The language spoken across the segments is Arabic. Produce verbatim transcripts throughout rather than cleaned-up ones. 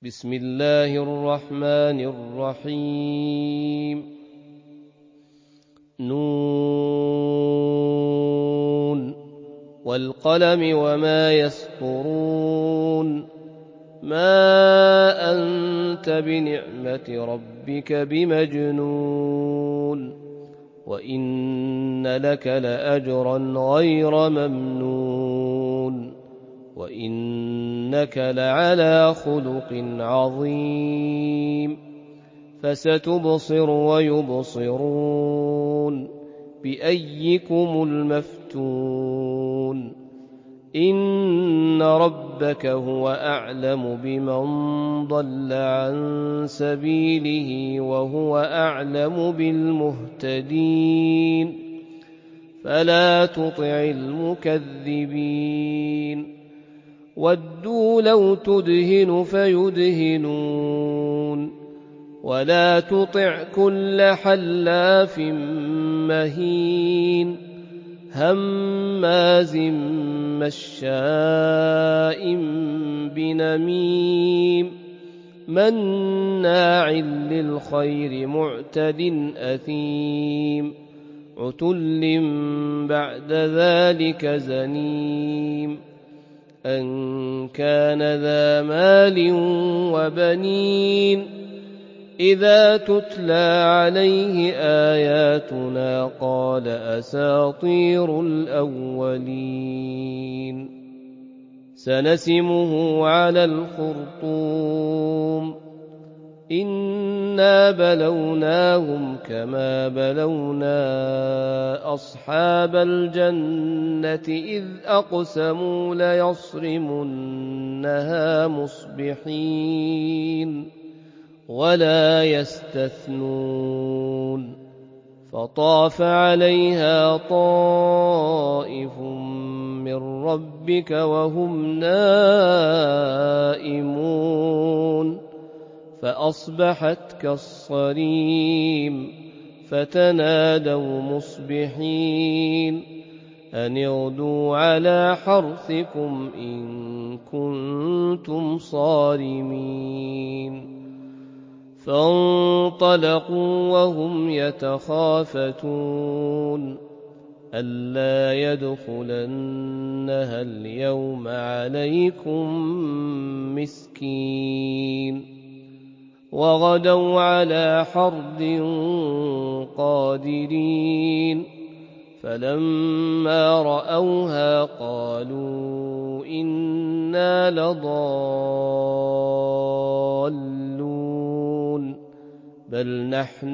بسم الله الرحمن الرحيم نون والقلم وما يسطرون ما أنت بنعمة ربك بمجنون وإن لك لأجرا غير ممنون وإنك لعلى خلق عظيم فستبصر ويبصرون بأيكم المفتون إن ربك هو أعلم بمن ضل عن سبيله وهو أعلم بالمهتدين فلا تطع المكذبين ودوا لو تدهن فيدهنون ولا تطع كل حلاف مهين هماز مشاء بنميم مناع للخير معتد أثيم عتل بعد ذلك زنيم أن كان ذا مال وبنين إذا تتلى عليه آياتنا قال أساطير الأولين سنسمه على الخرطوم إنا بلوناهم كما بلونا أصحاب الجنة إذ أقسموا ليصرمنها مصبحين ولا يستثنون فطاف عليها طائف من ربك وهم نائمون فأصبحت كالصريم فتنادوا مصبحين أن اغدوا على حرثكم إن كنتم صارمين فانطلقوا وهم يتخافتون ألا يدخلنها اليوم عليكم مسكين وغدوا على حرد قادرين فلما رأوها قالوا إنا لضالون بل نحن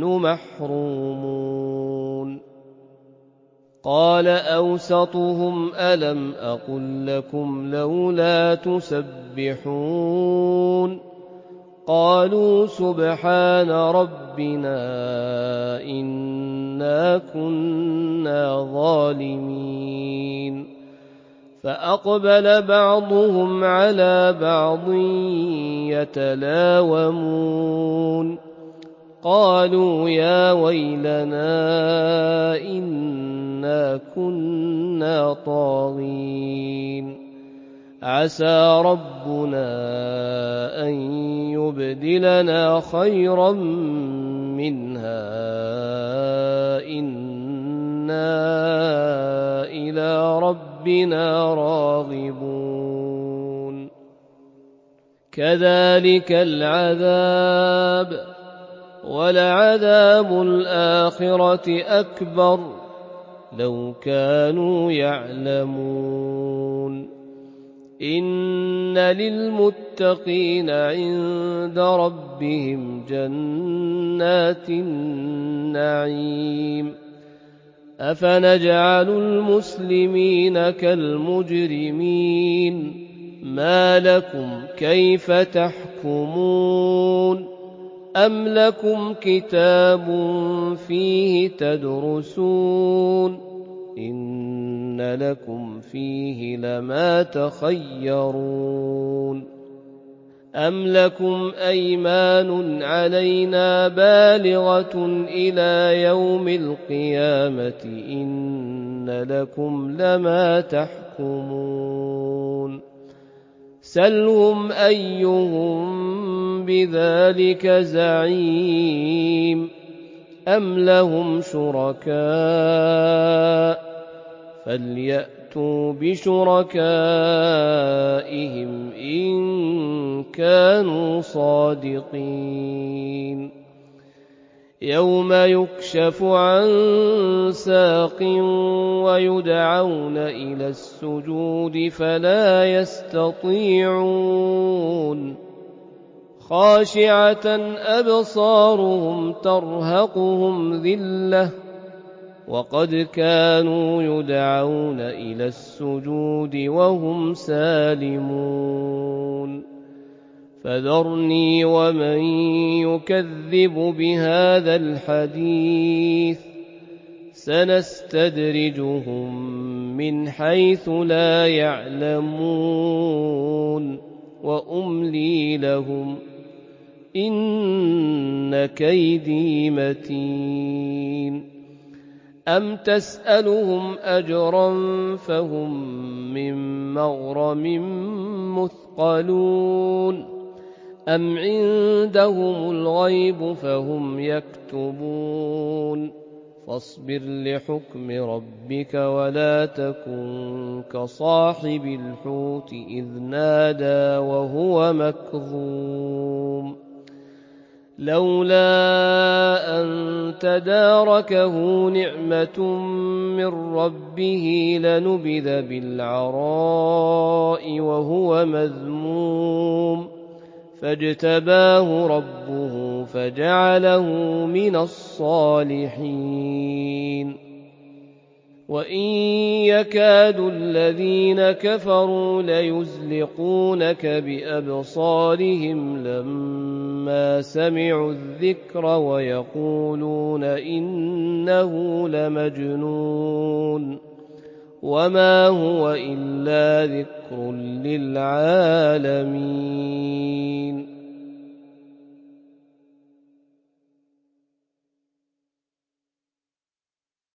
محرومون قال أوسطهم ألم أقل لكم لولا تسبحون قالوا سبحان ربنا إنا كنا ظالمين فأقبل بعضهم على بعض يتلاومون قالوا يا ويلنا إنا كنا طاغين عسى ربنا أن يبدلنا خيرا منها إنا إلى ربنا راغبون كذلك العذاب ولعذاب الآخرة أكبر لو كانوا يعلمون إن للمتقين عند ربهم جنات النعيم أفنجعل المسلمين كالمجرمين ما لكم كيف تحكمون أم لكم كتاب فيه تدرسون إن لكم فيه لما تخيرون أم لكم أيمان علينا بالغة إلى يوم القيامة إن لكم لما تحكمون سلهم أيهم بذلك زعيم أم لهم شركاء فليأتوا بشركائهم إن كانوا صادقين يوم يكشف عن ساق ويدعون إلى السجود فلا يستطيعون خاشعة أبصارهم ترهقهم ذلة وقد كانوا يدعون إلى السجود وهم سالمون فذرني ومن يكذب بهذا الحديث سنستدرجهم من حيث لا يعلمون وأملي لهم إن كيدي متين أم تسألهم أجرا فهم من مغرم مثقلون أم عندهم الغيب فهم يكتبون فاصبر لحكم ربك ولا تكن كصاحب الحوت إذ نادى وهو مكظوم لولا أن تداركه نعمة من ربه لنبذ بالعراء وهو مذموم فاجتباه ربه فجعله من الصالحين وإن يكاد الذين كفروا ليزلقونك بأبصارهم لما سمعوا الذكر ويقولون إنه لمجنون وما هو إلا ذكر للعالمين